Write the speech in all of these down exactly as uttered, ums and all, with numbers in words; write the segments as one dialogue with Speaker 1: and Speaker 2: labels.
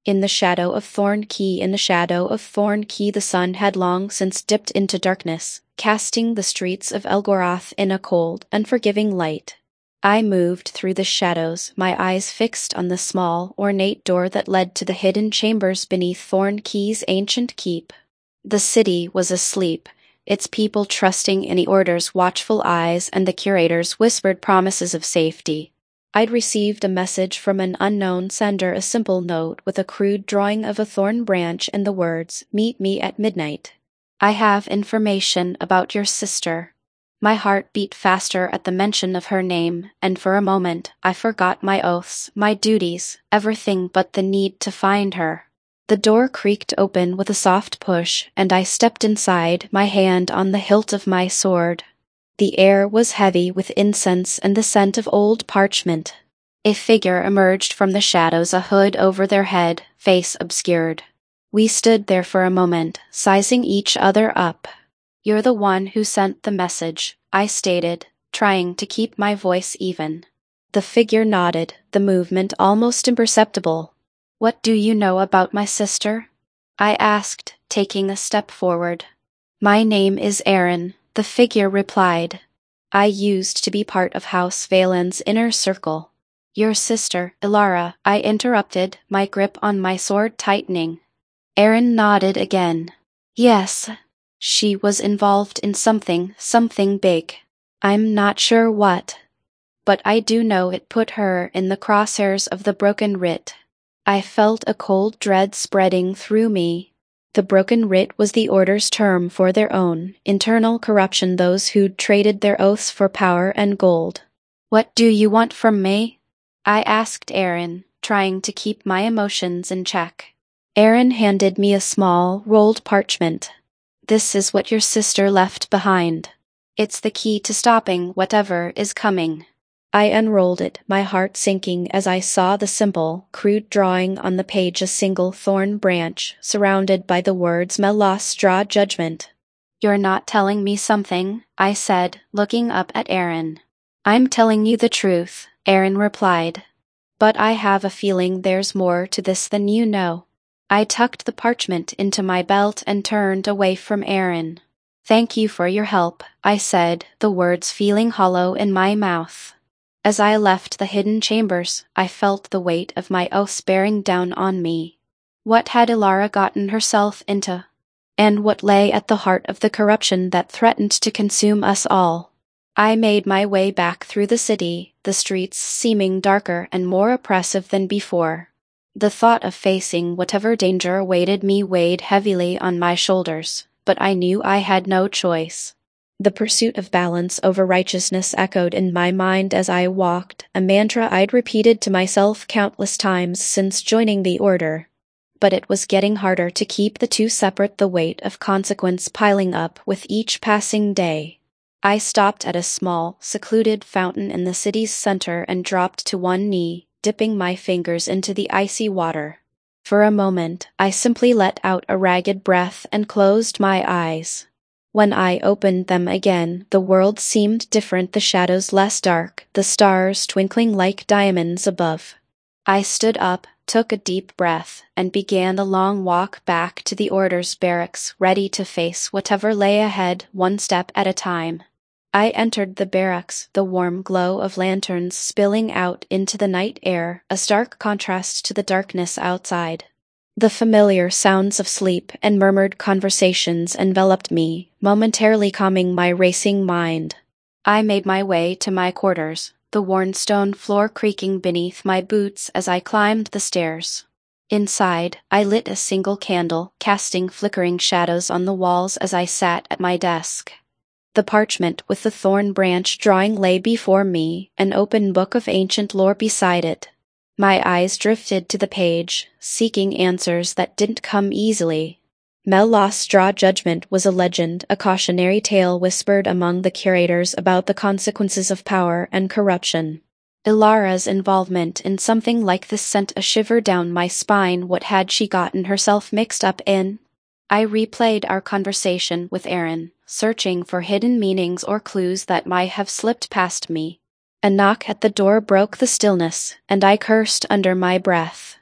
Speaker 1: In the shadow of Thorn Key, in the shadow of Thorn Key, the sun had long since dipped into darkness, casting the streets of Elgorath in a cold, unforgiving light. I moved through the shadows, my eyes fixed on the small, ornate door that led to the hidden chambers beneath Thorn Key's ancient keep. The city was asleep, its people trusting in the Order's watchful eyes and the curator's whispered promises of safety. I'd received a message from an unknown sender, a simple note with a crude drawing of a thorn branch and the words, "Meet me at midnight. I have information about your sister." My heart beat faster at the mention of her name, and for a moment I forgot my oaths, my duties, everything but the need to find her. The door creaked open with a soft push, and I stepped inside, my hand on the hilt of my sword. The air was heavy with incense and the scent of old parchment. A figure emerged from the shadows, a hood over their head, face obscured. We stood there for a moment, sizing each other up. "You're the one who sent the message," I stated, trying to keep my voice even. The figure nodded, the movement almost imperceptible. "What do you know about my sister?" I asked, taking a step forward. "My name is Aaron," the figure replied. "I used to be part of House Valen's inner circle." "Your sister, Ilara," I interrupted, my grip on my sword tightening. Aaron nodded again. "Yes. She was involved in something, something big. I'm not sure what. But I do know it put her in the crosshairs of the Broken Writ." I felt a cold dread spreading through me. The Broken Writ was the Order's term for their own internal corruption, those who'd traded their oaths for power and gold. "What do you want from me?" I asked Aaron, trying to keep my emotions in check. Aaron handed me a small, rolled parchment. "This is what your sister left behind. It's the key to stopping whatever is coming." I unrolled it, my heart sinking as I saw the simple, crude drawing on the page, a single thorn branch, surrounded by the words Melostra Judgment. "You're not telling me something," I said, looking up at Aaron. "I'm telling you the truth," Aaron replied. "But I have a feeling there's more to this than you know." I tucked the parchment into my belt and turned away from Aaron. "Thank you for your help," I said, the words feeling hollow in my mouth. As I left the hidden chambers, I felt the weight of my oaths bearing down on me. What had Ilara gotten herself into? And what lay at the heart of the corruption that threatened to consume us all? I made my way back through the city, the streets seeming darker and more oppressive than before. The thought of facing whatever danger awaited me weighed heavily on my shoulders, but I knew I had no choice. The pursuit of balance over righteousness echoed in my mind as I walked, a mantra I'd repeated to myself countless times since joining the Order. But it was getting harder to keep the two separate, the weight of consequence piling up with each passing day. I stopped at a small, secluded fountain in the city's center and dropped to one knee, dipping my fingers into the icy water. For a moment, I simply let out a ragged breath and closed my eyes. When I opened them again, the world seemed different, the shadows less dark, the stars twinkling like diamonds above. I stood up, took a deep breath, and began the long walk back to the Order's barracks, ready to face whatever lay ahead, one step at a time. I entered the barracks, the warm glow of lanterns spilling out into the night air, a stark contrast to the darkness outside. The familiar sounds of sleep and murmured conversations enveloped me, momentarily calming my racing mind. I made my way to my quarters, the worn stone floor creaking beneath my boots as I climbed the stairs. Inside, I lit a single candle, casting flickering shadows on the walls as I sat at my desk. The parchment with the thorn branch drawing lay before me, an open book of ancient lore beside it. My eyes drifted to the page, seeking answers that didn't come easily. Melostra Judgment was a legend, a cautionary tale whispered among the curators about the consequences of power and corruption. Ilara's involvement in something like this sent a shiver down my spine. What had she gotten herself mixed up in? I replayed our conversation with Aaron, searching for hidden meanings or clues that might have slipped past me. A knock at the door broke the stillness, and I cursed under my breath.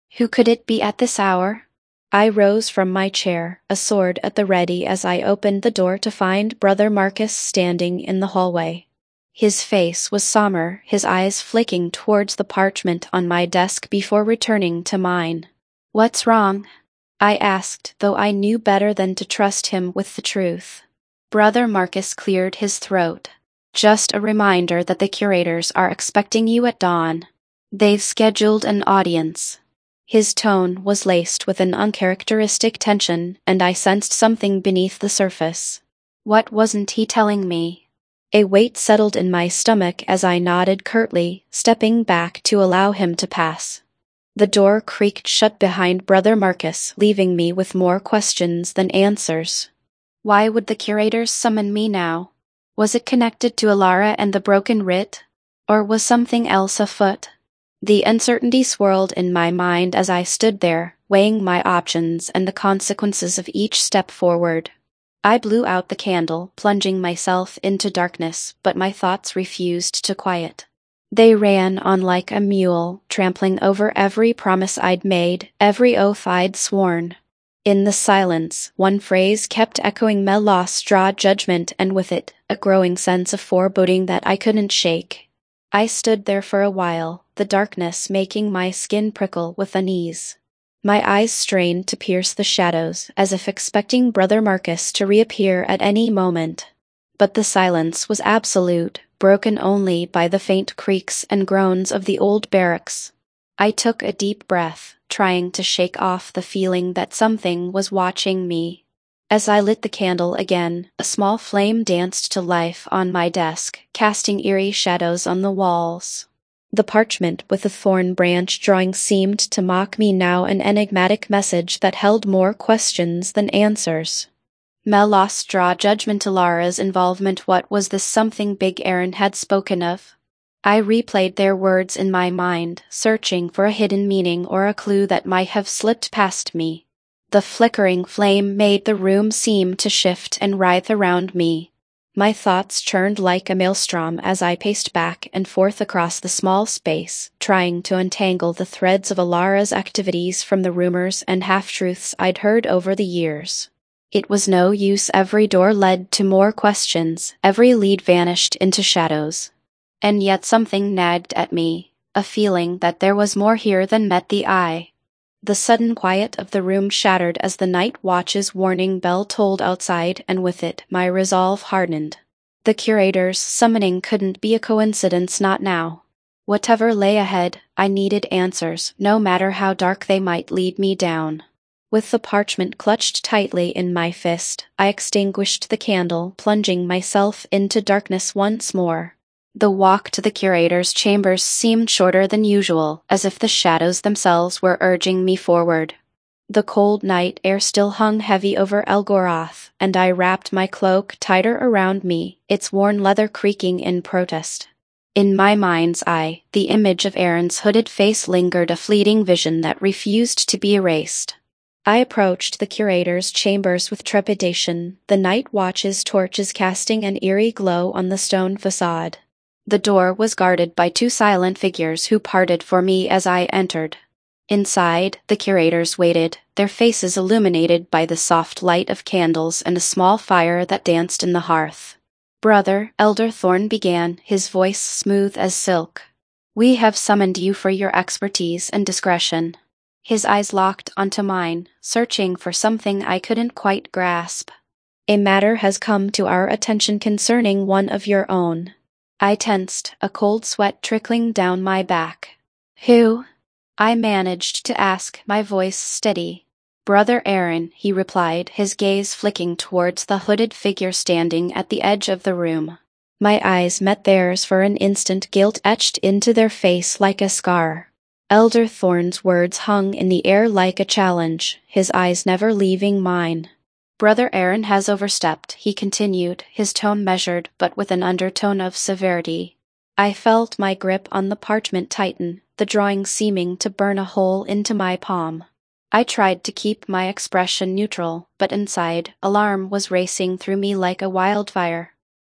Speaker 1: Who could it be at this hour? I rose from my chair, a sword at the ready as I opened the door to find Brother Marcus standing in the hallway. His face was somber, his eyes flicking towards the parchment on my desk before returning to mine. "What's wrong?" I asked, though I knew better than to trust him with the truth. Brother Marcus cleared his throat. "Just a reminder that the curators are expecting you at dawn. They've scheduled an audience." His tone was laced with an uncharacteristic tension, and I sensed something beneath the surface. What wasn't he telling me? A weight settled in my stomach as I nodded curtly, stepping back to allow him to pass. The door creaked shut behind Brother Marcus, leaving me with more questions than answers. Why would the curators summon me now? Was it connected to Alara and the broken writ? Or was something else afoot? The uncertainty swirled in my mind as I stood there, weighing my options and the consequences of each step forward. I blew out the candle, plunging myself into darkness, but my thoughts refused to quiet. They ran on like a mule, trampling over every promise I'd made, every oath I'd sworn. In the silence, one phrase kept echoing: Melos draw judgment, and with it, a growing sense of foreboding that I couldn't shake. I stood there for a while, the darkness making my skin prickle with unease. My eyes strained to pierce the shadows, as if expecting Brother Marcus to reappear at any moment. But the silence was absolute, broken only by the faint creaks and groans of the old barracks. I took a deep breath, trying to shake off the feeling that something was watching me. As I lit the candle again, a small flame danced to life on my desk, casting eerie shadows on the walls. The parchment with the thorn branch drawing seemed to mock me now, an enigmatic message that held more questions than answers. Melos draw judgment. Alara's involvement. What was this something big Aaron had spoken of? I replayed their words in my mind, searching for a hidden meaning or a clue that might have slipped past me. The flickering flame made the room seem to shift and writhe around me. My thoughts churned like a maelstrom as I paced back and forth across the small space, trying to untangle the threads of Alara's activities from the rumors and half-truths I'd heard over the years. It was no use. Every door led to more questions, every lead vanished into shadows. And yet something nagged at me, a feeling that there was more here than met the eye. The sudden quiet of the room shattered as the night watch's warning bell tolled outside, and with it my resolve hardened. The curator's summoning couldn't be a coincidence, not now. Whatever lay ahead, I needed answers, no matter how dark they might lead me down. With the parchment clutched tightly in my fist, I extinguished the candle, plunging myself into darkness once more. The walk to the curator's chambers seemed shorter than usual, as if the shadows themselves were urging me forward. The cold night air still hung heavy over Elgoroth, and I wrapped my cloak tighter around me, its worn leather creaking in protest. In my mind's eye, the image of Aaron's hooded face lingered, a fleeting vision that refused to be erased. I approached the curator's chambers with trepidation, the night watch's torches casting an eerie glow on the stone facade. The door was guarded by two silent figures who parted for me as I entered. Inside, the curators waited, their faces illuminated by the soft light of candles and a small fire that danced in the hearth. "Brother," Elder Thorn began, his voice smooth as silk. "We have summoned you for your expertise and discretion." His eyes locked onto mine, searching for something I couldn't quite grasp. "A matter has come to our attention concerning one of your own." I tensed, a cold sweat trickling down my back. "Who?" I managed to ask, my voice steady. "Brother Aaron," he replied, his gaze flicking towards the hooded figure standing at the edge of the room. My eyes met theirs for an instant, guilt etched into their face like a scar. Elder Thorn's words hung in the air like a challenge, his eyes never leaving mine. "Brother Aaron has overstepped," he continued, his tone measured but with an undertone of severity. I felt my grip on the parchment tighten, the drawing seeming to burn a hole into my palm. I tried to keep my expression neutral, but inside, alarm was racing through me like a wildfire.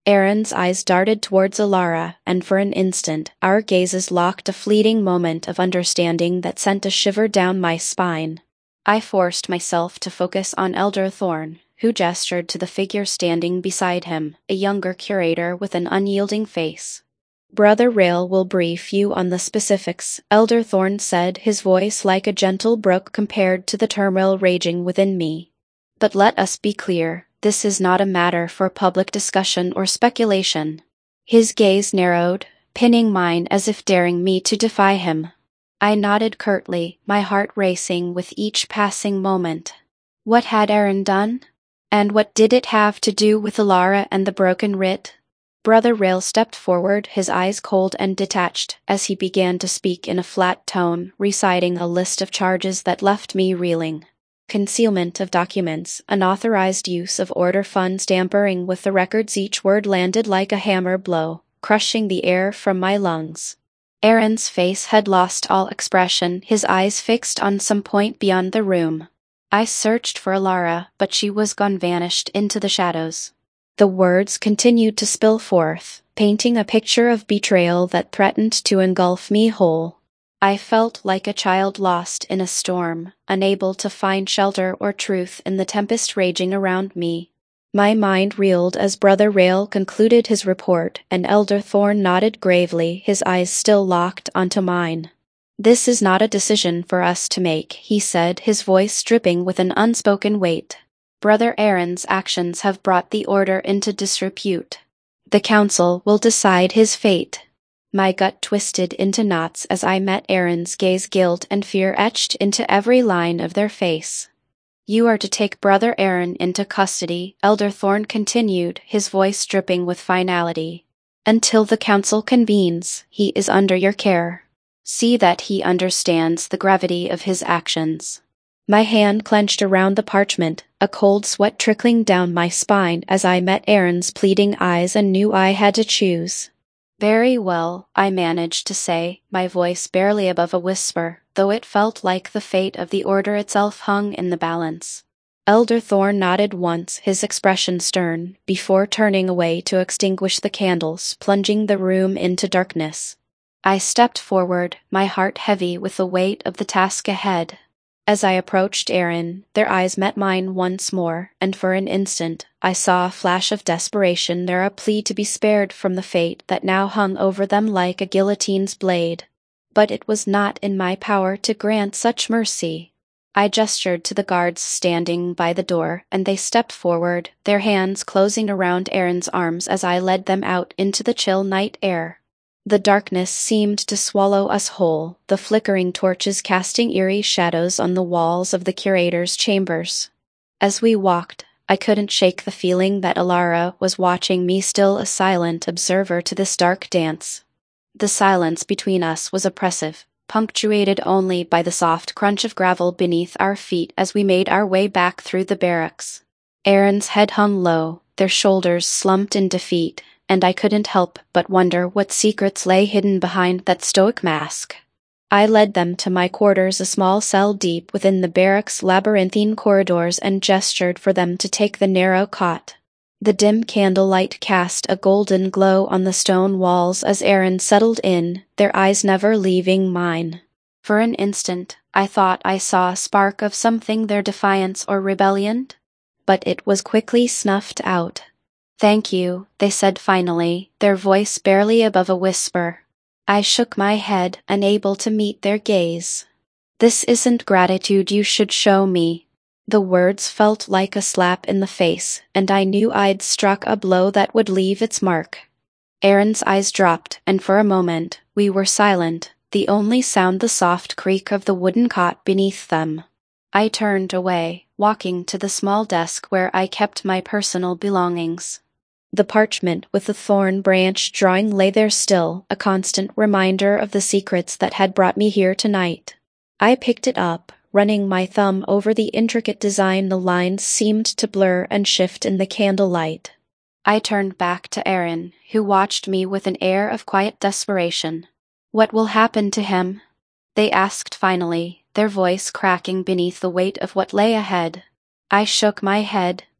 Speaker 1: Aaron's eyes darted towards Alara, and for an instant, our gazes locked, a fleeting moment of understanding that sent a shiver down my spine. I forced myself to focus on Elder Thorn, who gestured to the figure standing beside him, a younger curator with an unyielding face. "Brother Rail will brief you on the specifics," Elder Thorn said, his voice like a gentle brook compared to the turmoil raging within me. "But let us be clear, this is not a matter for public discussion or speculation." His gaze narrowed, pinning mine as if daring me to defy him. I nodded curtly, my heart racing with each passing moment. What had Aaron done? And what did it have to do with Alara and the broken writ? Brother Rail stepped forward, his eyes cold and detached, as he began to speak in a flat tone, reciting a list of charges that left me reeling. Concealment of documents, unauthorized use of order funds, tampering with the records. Each word landed like a hammer blow, crushing the air from my lungs. Aaron's face had lost all expression, his eyes fixed on some point beyond the room. I searched for Alara, but she was gone, vanished into the shadows. The words continued to spill forth, painting a picture of betrayal that threatened to engulf me whole. I felt like a child lost in a storm, unable to find shelter or truth in the tempest raging around me. My mind reeled as Brother Rail concluded his report, and Elder Thorn nodded gravely, his eyes still locked onto mine. "This is not a decision for us to make," he said, his voice dripping with an unspoken weight. "Brother Aaron's actions have brought the order into disrepute. The council will decide his fate." My gut twisted into knots as I met Aaron's gaze, guilt and fear etched into every line of their face. "You are to take Brother Aaron into custody," Elder Thorn continued, his voice dripping with finality. "Until the council convenes, he is under your care. See that he understands the gravity of his actions." My hand clenched around the parchment, a cold sweat trickling down my spine as I met Aaron's pleading eyes and knew I had to choose. "Very well," I managed to say, my voice barely above a whisper, though it felt like the fate of the order itself hung in the balance. Elder Thorn nodded once, his expression stern, before turning away to extinguish the candles, plunging the room into darkness. I stepped forward, my heart heavy with the weight of the task ahead. As I approached Aaron, their eyes met mine once more, and for an instant, I saw a flash of desperation there, a plea to be spared from the fate that now hung over them like a guillotine's blade. But it was not in my power to grant such mercy. I gestured to the guards standing by the door, and they stepped forward, their hands closing around Aaron's arms as I led them out into the chill night air. The darkness seemed to swallow us whole, the flickering torches casting eerie shadows on the walls of the curator's chambers. As we walked, I couldn't shake the feeling that Alara was watching me, still a silent observer to this dark dance. The silence between us was oppressive, punctuated only by the soft crunch of gravel beneath our feet as we made our way back through the barracks. Aaron's head hung low, their shoulders slumped in defeat, and I couldn't help but wonder what secrets lay hidden behind that stoic mask. I led them to my quarters, a small cell deep within the barracks' labyrinthine corridors, and gestured for them to take the narrow cot. The dim candlelight cast a golden glow on the stone walls as Aaron settled in, their eyes never leaving mine. For an instant, I thought I saw a spark of something, their defiance or rebellion, but it was quickly snuffed out. "Thank you," they said finally, their voice barely above a whisper. I shook my head, unable to meet their gaze. "This isn't gratitude you should show me." The words felt like a slap in the face, and I knew I'd struck a blow that would leave its mark. Aaron's eyes dropped, and for a moment, we were silent, the only sound the soft creak of the wooden cot beneath them. I turned away, walking to the small desk where I kept my personal belongings. The parchment with the thorn branch drawing lay there still, a constant reminder of the secrets that had brought me here tonight. I picked it up, running my thumb over the intricate design. The lines seemed to blur and shift in the candlelight. I turned back to Aaron, who watched me with an air of quiet desperation. "What will happen to him?" they asked finally, their voice cracking beneath the weight of what lay ahead. I shook my head,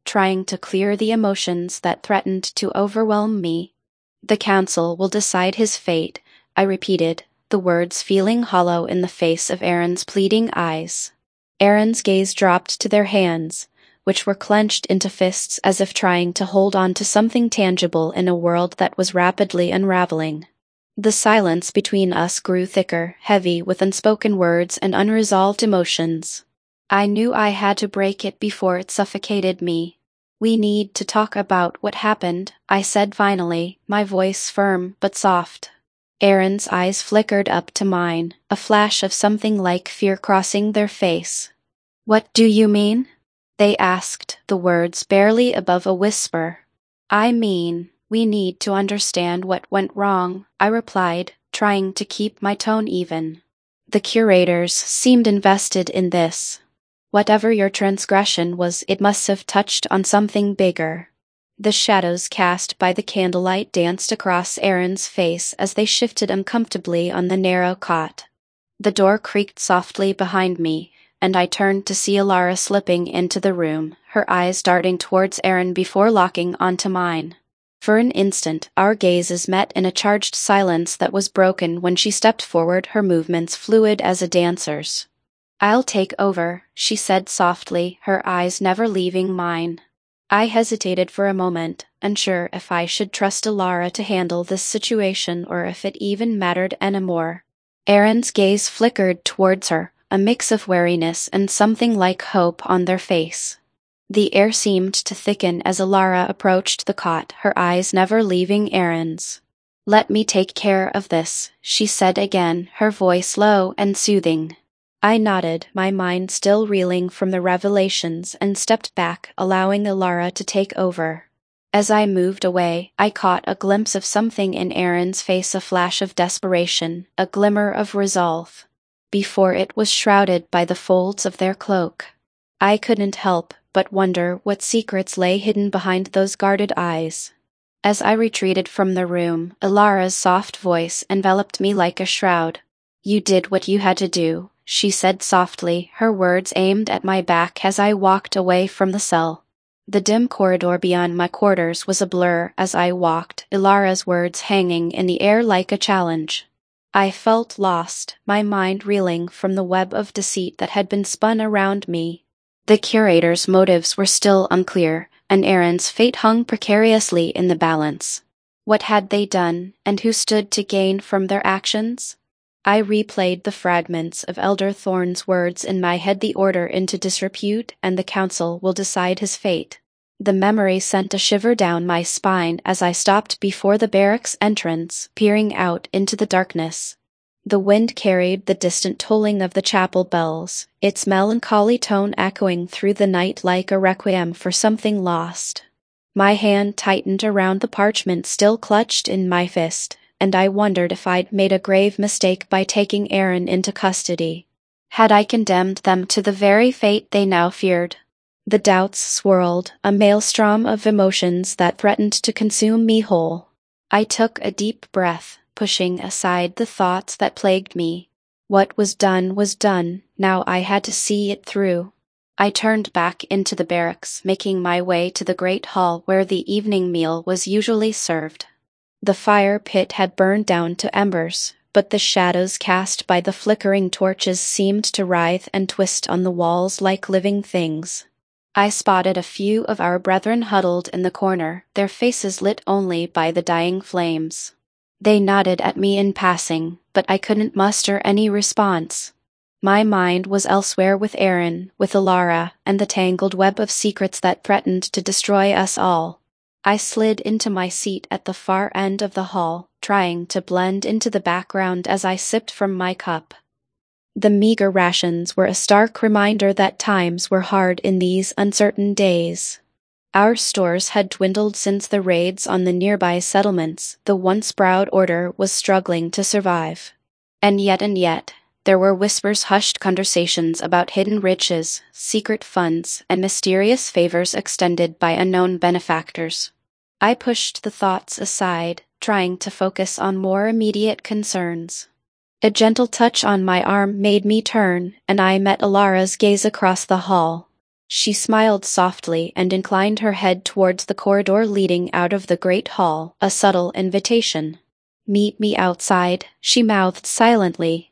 Speaker 1: trying to clear the emotions that threatened to overwhelm me. The council will decide his fate, I repeated, the words feeling hollow in the face of Aaron's pleading eyes. Aaron's gaze dropped to their hands, which were clenched into fists as if trying to hold on to something tangible in a world that was rapidly unraveling. The silence between us grew thicker, heavy with unspoken words and unresolved emotions. I knew I had to break it before it suffocated me. "We need to talk about what happened," I said finally, my voice firm but soft. Aaron's eyes flickered up to mine, a flash of something like fear crossing their face. "What do you mean?" they asked, the words barely above a whisper. "I mean, we need to understand what went wrong," I replied, trying to keep my tone even. The curators seemed invested in this. "Whatever your transgression was, it must have touched on something bigger." The shadows cast by the candlelight danced across Aaron's face as they shifted uncomfortably on the narrow cot. The door creaked softly behind me, and I turned to see Alara slipping into the room, her eyes darting towards Aaron before locking onto mine. For an instant, our gazes met in a charged silence that was broken when she stepped forward, her movements fluid as a dancer's. "I'll take over," she said softly, her eyes never leaving mine. I hesitated for a moment, unsure if I should trust Alara to handle this situation or if it even mattered anymore. Aaron's gaze flickered towards her, a mix of wariness and something like hope on their face. The air seemed to thicken as Alara approached the cot, her eyes never leaving Aaron's. "Let me take care of this," she said again, her voice low and soothing. I nodded, my mind still reeling from the revelations, and stepped back, allowing Alara to take over. As I moved away, I caught a glimpse of something in Aaron's face, a flash of desperation, a glimmer of resolve, before it was shrouded by the folds of their cloak. I couldn't help but wonder what secrets lay hidden behind those guarded eyes. As I retreated from the room, Alara's soft voice enveloped me like a shroud. "You did what you had to do," she said softly, her words aimed at my back as I walked away from the cell. The dim corridor beyond my quarters was a blur as I walked, Alara's words hanging in the air like a challenge. I felt lost, my mind reeling from the web of deceit that had been spun around me. The curator's motives were still unclear, and Aaron's fate hung precariously in the balance. What had they done, and who stood to gain from their actions? I replayed the fragments of Elder Thorn's words in my head, the order into disrepute, and the council will decide his fate. The memory sent a shiver down my spine as I stopped before the barracks entrance, peering out into the darkness. The wind carried the distant tolling of the chapel bells, its melancholy tone echoing through the night like a requiem for something lost. My hand tightened around the parchment still clutched in my fist, and I wondered if I'd made a grave mistake by taking Aaron into custody. Had I condemned them to the very fate they now feared? The doubts swirled, a maelstrom of emotions that threatened to consume me whole. I took a deep breath, pushing aside the thoughts that plagued me. What was done was done, now I had to see it through. I turned back into the barracks, making my way to the great hall where the evening meal was usually served. The fire pit had burned down to embers, but the shadows cast by the flickering torches seemed to writhe and twist on the walls like living things. I spotted a few of our brethren huddled in the corner, their faces lit only by the dying flames. They nodded at me in passing, but I couldn't muster any response. My mind was elsewhere, with Aaron, with Alara, and the tangled web of secrets that threatened to destroy us all. I slid into my seat at the far end of the hall, trying to blend into the background as I sipped from my cup. The meager rations were a stark reminder that times were hard in these uncertain days. Our stores had dwindled since the raids on the nearby settlements. The once proud order was struggling to survive. And yet and yet, there were whispers, hushed conversations about hidden riches, secret funds, and mysterious favors extended by unknown benefactors. I pushed the thoughts aside, trying to focus on more immediate concerns. A gentle touch on my arm made me turn, and I met Alara's gaze across the hall. She smiled softly and inclined her head towards the corridor leading out of the great hall, a subtle invitation. "Meet me outside," she mouthed silently,